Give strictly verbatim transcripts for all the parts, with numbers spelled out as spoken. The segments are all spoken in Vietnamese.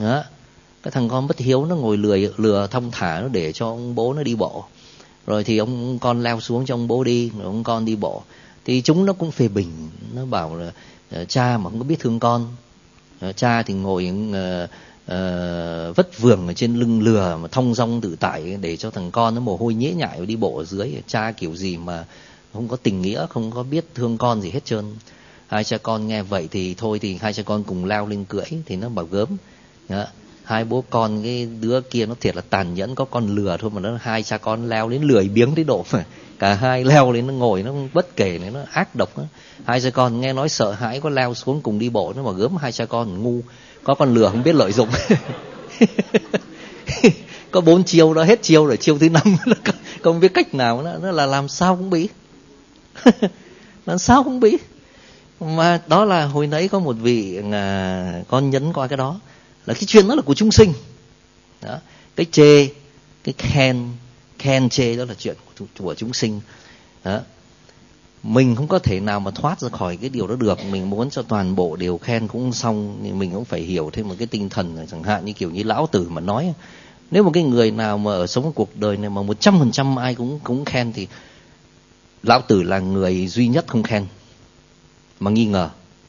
Đó. Cái thằng con bất hiếu nó ngồi lừa, lừa thong thả, nó để cho ông bố nó đi bộ. Rồi thì ông con leo xuống cho ông bố đi, rồi ông con đi bộ. Thì chúng nó cũng phê bình, nó bảo là cha mà không có biết thương con. Cha thì ngồi uh, uh, vất vưởng ở trên lưng lừa mà thong dong tự tại, để cho thằng con nó mồ hôi nhễ nhại đi bộ ở dưới. Cha kiểu gì mà không có tình nghĩa, không có biết thương con gì hết trơn. Hai cha con nghe vậy thì thôi thì hai cha con cùng leo lên cưỡi. Thì nó bảo gớm. Đó. Hai bố con, cái đứa kia nó thiệt là tàn nhẫn, có con lừa thôi mà nó hai cha con leo đến lười biếng tới độ mà cả hai leo lên nó ngồi nó bất kể này, nó ác độc đó. Hai cha con nghe nói sợ hãi có leo xuống cùng đi bộ, nó mà gớm hai cha con ngu, có con lừa không biết lợi dụng. Có bốn chiêu đó, hết chiêu rồi, chiêu thứ năm nó không biết cách nào, nó, nó là làm sao cũng bị. Làm sao cũng bị. Mà đó là hồi nãy có một vị à, con nhấn qua cái đó, là cái chuyện đó là của chúng sinh. Đó. Cái chê, cái khen, khen chê đó là chuyện của, của chúng sinh. Đó. Mình không có thể nào mà thoát ra khỏi cái điều đó được. Mình muốn cho toàn bộ đều khen cũng xong, nhưng mình cũng phải hiểu thêm một cái tinh thần. Chẳng hạn như kiểu như Lão Tử mà nói, nếu một cái người nào mà ở sống cuộc đời này mà một trăm phần trăm ai cũng, cũng khen, thì Lão Tử là người duy nhất không khen mà nghi ngờ.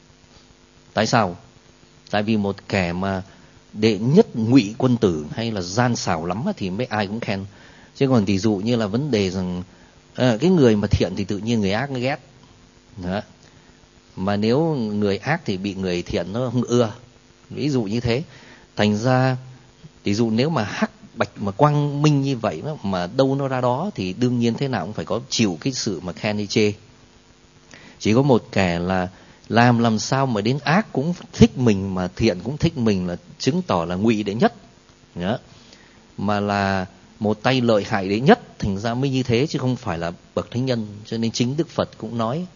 Tại sao? Tại vì một kẻ mà đệ nhất ngụy quân tử hay là gian xảo lắm thì mấy ai cũng khen. Chứ còn ví dụ như là vấn đề rằng à, cái người mà thiện thì tự nhiên người ác nó ghét. Đó. Mà nếu người ác thì bị người thiện nó không ưa. Ví dụ như thế. Thành ra ví dụ nếu mà hắc bạch mà quang minh như vậy đó, mà đâu nó ra đó, thì đương nhiên thế nào cũng phải có chịu cái sự mà khen hay chê. Chỉ có một kẻ là làm làm sao mà đến ác cũng thích mình, mà thiện cũng thích mình, là chứng tỏ là ngụy đệ nhất. Đó. Mà là một tay lợi hại đệ nhất, thành ra mới như thế, chứ không phải là bậc thánh nhân. Cho nên chính Đức Phật cũng nói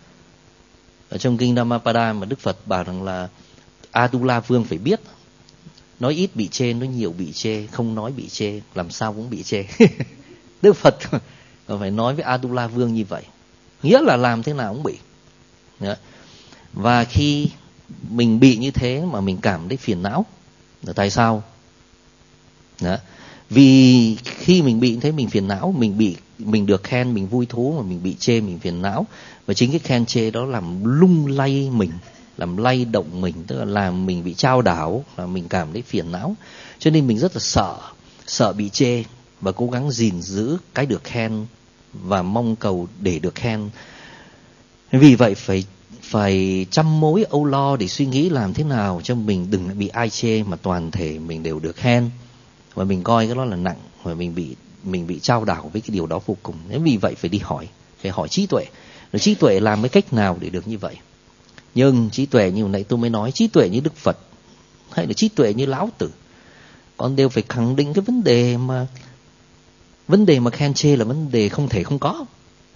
ở trong kinh Dhammapada, mà Đức Phật bảo rằng là Atula Vương phải biết, nói ít bị chê, nói nhiều bị chê, không nói bị chê, làm sao cũng bị chê. Đức Phật phải nói với Atula Vương như vậy, nghĩa là làm thế nào cũng bị. Đó. Và khi mình bị như thế mà mình cảm thấy phiền não, là tại sao? Đó. Vì khi mình bị như thế mình phiền não, mình bị mình được khen mình vui thú, mà mình bị chê mình phiền não. Và chính cái khen chê đó làm lung lay mình, làm lay động mình, tức là làm mình bị chao đảo, là mình cảm thấy phiền não. Cho nên mình rất là sợ, sợ bị chê, và cố gắng gìn giữ cái được khen và mong cầu để được khen. Vì vậy phải phải trăm mối âu lo để suy nghĩ làm thế nào cho mình đừng bị ai chê, mà toàn thể mình đều được khen. Và mình coi cái đó là nặng, và mình bị mình bị chao đảo với cái điều đó vô cùng. Nên vì vậy phải đi hỏi, phải hỏi trí tuệ. Rồi trí tuệ làm cái cách nào để được như vậy? Nhưng trí tuệ như hồi nãy tôi mới nói, trí tuệ như Đức Phật hay là trí tuệ như Lão Tử, con đều phải khẳng định cái vấn đề mà vấn đề mà khen chê là vấn đề không thể không có.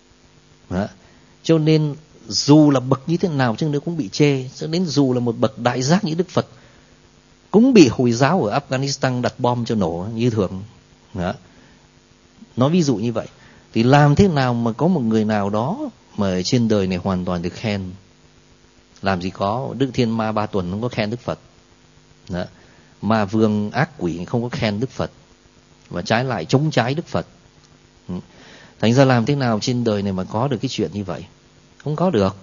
Đó. Cho nên dù là bậc như thế nào chứ nếu cũng bị chê, cho đến dù là một bậc đại giác như Đức Phật cũng bị Hồi giáo ở Afghanistan đặt bom cho nổ như thường. Đó. Nói ví dụ như vậy. Thì làm thế nào mà có một người nào đó mà trên đời này hoàn toàn được khen? Làm gì có. Đức Thiên Ma Ba Tuần không có khen Đức Phật. Đó. Ma Vương ác quỷ không có khen Đức Phật, và trái lại chống trái Đức Phật. Thành ra làm thế nào trên đời này mà có được cái chuyện như vậy? Không có được.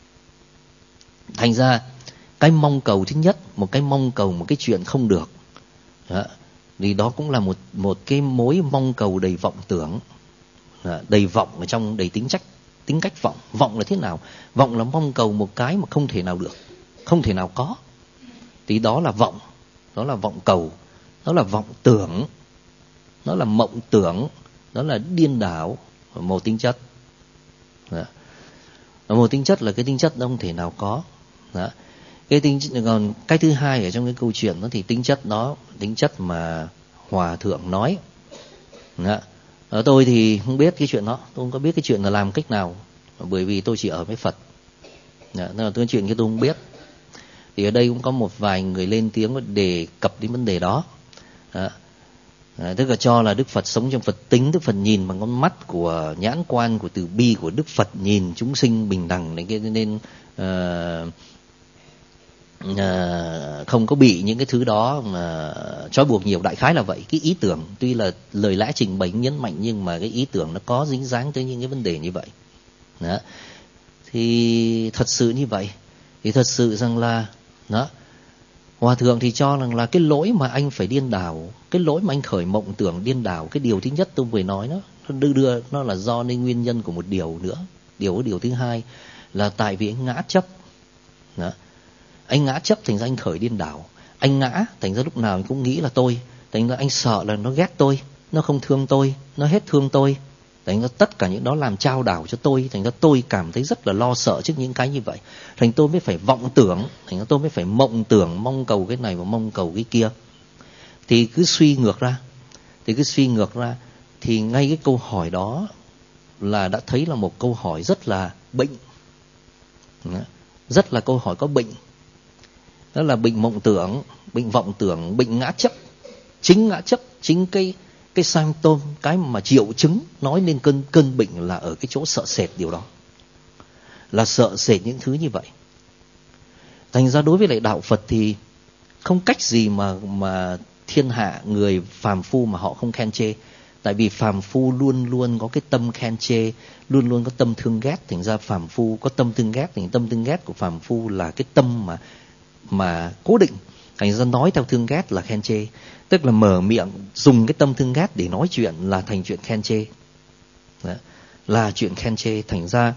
Thành ra cái mong cầu thứ nhất, một cái mong cầu một cái chuyện không được, đó, thì đó cũng là một một cái mối mong cầu đầy vọng tưởng, đó, đầy vọng ở trong, đầy tính trách, tính cách vọng. Vọng là thế nào? Vọng là mong cầu một cái mà không thể nào được, không thể nào có. Thì đó là vọng, đó là vọng cầu, đó là vọng tưởng, đó là mộng tưởng, đó là điên đảo, một tính chất. Đó. Một tính chất là cái tính chất không thể nào có. Đó. Cái tính còn cái thứ hai ở trong cái câu chuyện đó thì tính chất đó, tính chất mà Hòa Thượng nói. Đó. Ở tôi thì không biết cái chuyện đó, tôi không có biết cái chuyện là làm cách nào, bởi vì tôi chỉ ở với Phật. Đó. Nên là cái chuyện kia tôi không biết. Thì ở đây cũng có một vài người lên tiếng đề cập đến vấn đề đó. Đó. À, tức là cho là Đức Phật sống trong Phật tính, Đức Phật nhìn bằng con mắt của nhãn quan của từ bi của Đức Phật, nhìn chúng sinh bình đẳng này kia, nên uh, à, không có bị những cái thứ đó mà trói buộc nhiều. Đại khái là vậy. Cái ý tưởng tuy là lời lẽ trình bày nhấn mạnh, nhưng mà cái ý tưởng nó có dính dáng tới những cái vấn đề như vậy. Đó. Thì thật sự như vậy, thì thật sự rằng là đó, Hòa thượng thì cho rằng là cái lỗi mà anh phải điên đảo, cái lỗi mà anh khởi mộng tưởng điên đảo, cái điều thứ nhất tôi vừa nói nó đưa đưa nó là do nên nguyên nhân của một điều nữa. Điều điều thứ hai là tại vì anh ngã chấp. Đó. Anh ngã chấp thành ra anh khởi điên đảo. Anh ngã thành ra lúc nào anh cũng nghĩ là tôi, thành ra anh sợ là nó ghét tôi, nó không thương tôi, nó hết thương tôi. Thành ra tất cả những đó làm trao đảo cho tôi. Thành ra tôi cảm thấy rất là lo sợ trước những cái như vậy. Thành tôi mới phải vọng tưởng, thành ra tôi mới phải mộng tưởng, mong cầu cái này và mong cầu cái kia. Thì cứ suy ngược ra, thì cứ suy ngược ra, thì ngay cái câu hỏi đó là đã thấy là một câu hỏi rất là bệnh. Rất là câu hỏi có bệnh. Đó là bệnh mộng tưởng, bệnh vọng tưởng, bệnh ngã chấp. Chính ngã chấp, chính cái cái symptom, cái mà triệu chứng nói lên cơn cơn bệnh là ở cái chỗ sợ sệt điều đó. Là sợ sệt những thứ như vậy. Thành ra đối với lại đạo Phật thì không cách gì mà mà thiên hạ người phàm phu mà họ không khen chê. Tại vì phàm phu luôn luôn có cái tâm khen chê, luôn luôn có tâm thương ghét. Thành ra phàm phu có tâm thương ghét, thì tâm thương ghét của phàm phu là cái tâm mà mà cố định. Thành ra nói theo thương ghét là khen chê. Tức là mở miệng dùng cái tâm thương ghét để nói chuyện là thành chuyện khen chê. Đó. Là chuyện khen chê. Thành ra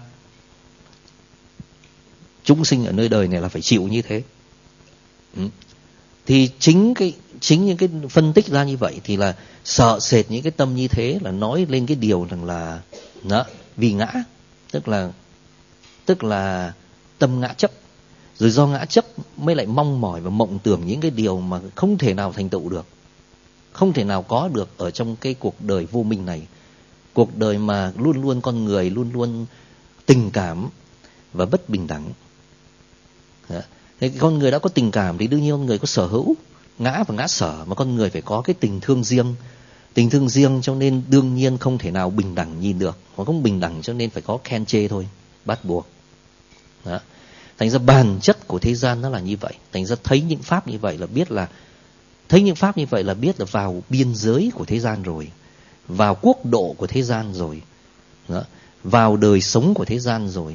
chúng sinh ở nơi đời này là phải chịu như thế. Ừ. Thì chính cái chính những cái phân tích ra như vậy thì là sợ sệt những cái tâm như thế, là nói lên cái điều rằng là đó, vì ngã, tức là tức là tâm ngã chấp. Rồi do ngã chấp mới lại mong mỏi và mộng tưởng những cái điều mà không thể nào thành tựu được, không thể nào có được ở trong cái cuộc đời vô minh này. Cuộc đời mà luôn luôn con người luôn luôn tình cảm và bất bình đẳng. Thế con người đã có tình cảm thì đương nhiên con người có sở hữu, ngã và ngã sở, mà con người phải có cái tình thương riêng. Tình thương riêng cho nên đương nhiên không thể nào bình đẳng nhìn được. Mà không bình đẳng cho nên phải có khen chê thôi, bắt buộc. Đó. Thành ra bản chất của thế gian nó là như vậy. Thành ra thấy những pháp như vậy là biết là thấy những pháp như vậy là biết là vào biên giới của thế gian rồi, vào quốc độ của thế gian rồi. Đó. Vào đời sống của thế gian rồi.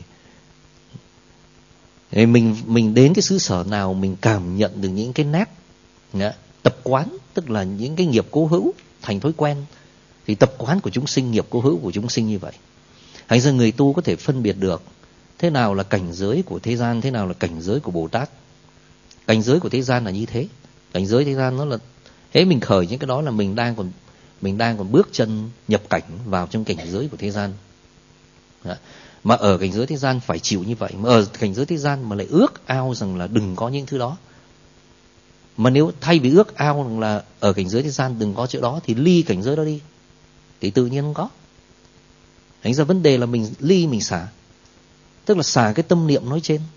Mình mình đến cái xứ sở nào mình cảm nhận được những cái nét đó, tập quán, tức là những cái nghiệp cố hữu thành thói quen. Thì tập quán của chúng sinh, nghiệp cố hữu của chúng sinh như vậy. Thành ra người tu có thể phân biệt được thế nào là cảnh giới của thế gian, thế nào là cảnh giới của Bồ Tát. Cảnh giới của thế gian là như thế. Cảnh giới thế gian nó là thế, mình khởi những cái đó là mình đang còn mình đang còn bước chân nhập cảnh vào trong cảnh giới của thế gian. Đó. Mà ở cảnh giới thế gian phải chịu như vậy. Mà ở cảnh giới thế gian mà lại ước ao rằng là đừng có những thứ đó. Mà nếu thay vì ước ao rằng là ở cảnh giới thế gian đừng có chỗ đó, thì ly cảnh giới đó đi, thì tự nhiên không có. Thành ra vấn đề là mình ly, mình xả. Tức là xả cái tâm niệm nói trên,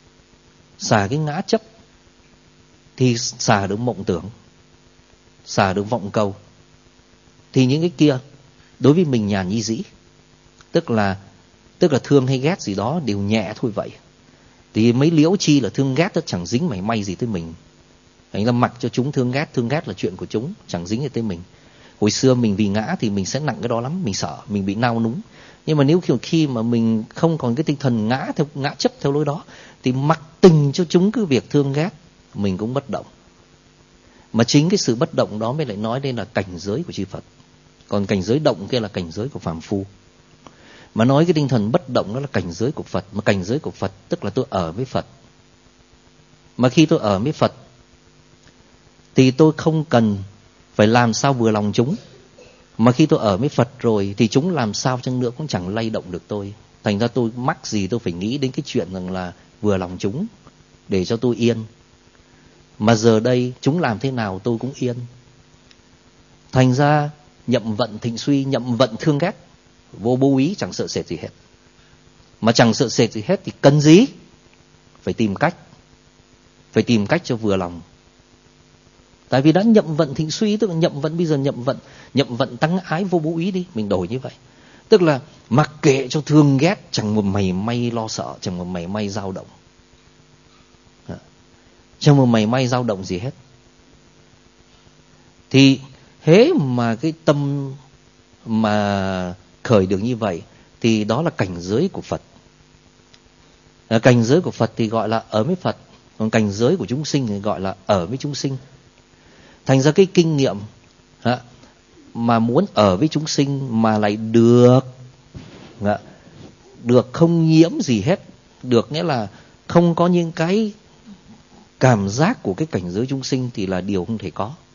xả cái ngã chấp, thì xả được mộng tưởng, xả được vọng cầu. Thì những cái kia đối với mình nhàn nhi dĩ. Tức là Tức là thương hay ghét gì đó đều nhẹ thôi vậy. Thì mấy liễu chi là thương ghét, nó chẳng dính mảy may gì tới mình. Thành ra mặc cho chúng thương ghét, thương ghét là chuyện của chúng, chẳng dính gì tới mình. Hồi xưa mình vì ngã thì mình sẽ nặng cái đó lắm, mình sợ, mình bị nao núng. Nhưng mà nếu khi mà mình không còn cái tinh thần ngã theo ngã chấp theo lối đó, thì mặc tình cho chúng cứ việc thương ghét, mình cũng bất động. Mà chính cái sự bất động đó mới lại nói đây là cảnh giới của chư Phật. Còn cảnh giới động kia là cảnh giới của phàm phu. Mà nói cái tinh thần bất động đó là cảnh giới của Phật. Mà cảnh giới của Phật tức là tôi ở với Phật. Mà khi tôi ở với Phật thì tôi không cần phải làm sao vừa lòng chúng. Mà khi tôi ở với Phật rồi thì chúng làm sao chăng nữa cũng chẳng lay động được tôi. Thành ra tôi mắc gì tôi phải nghĩ đến cái chuyện rằng là vừa lòng chúng để cho tôi yên. Mà giờ đây chúng làm thế nào tôi cũng yên. Thành ra nhậm vận thịnh suy, nhậm vận thương ghét, vô bố ý, chẳng sợ sệt gì hết. Mà chẳng sợ sệt gì hết thì cần gì? Phải tìm cách. Phải tìm cách cho vừa lòng. Tại vì đã nhậm vận thịnh suy, tức là nhậm vận bây giờ nhậm vận, nhậm vận tăng ái vô bố ý đi, mình đổi như vậy. Tức là mặc kệ cho thương ghét, chẳng một mảy may lo sợ, chẳng một mảy may dao động. Chẳng một mảy may dao động gì hết. Thì hễ mà cái tâm mà khởi được như vậy thì đó là cảnh giới của Phật. À, cảnh giới của Phật thì gọi là ở với Phật, còn cảnh giới của chúng sinh thì gọi là ở với chúng sinh. Thành ra cái kinh nghiệm à, mà muốn ở với chúng sinh mà lại được à, được không nhiễm gì hết, được nghĩa là không có những cái cảm giác của cái cảnh giới chúng sinh thì là điều không thể có.